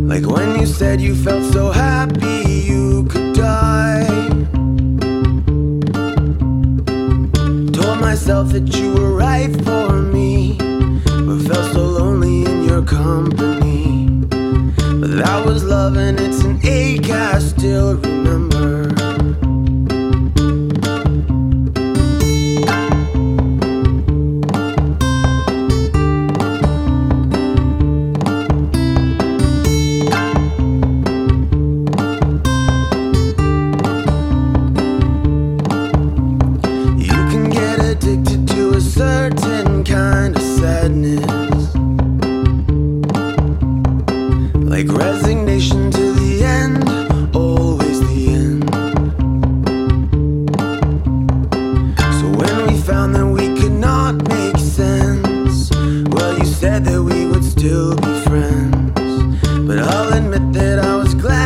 Like when you said you felt so happy you could die. Told myself that you were right for me, but felt so lonely in your company. But that was love and it's an ache I still remember. Certain kind of sadness, like resignation to the end, always the end. So when we found that we could not make sense, well, you said that we would still be friends. But I'll admit that I was glad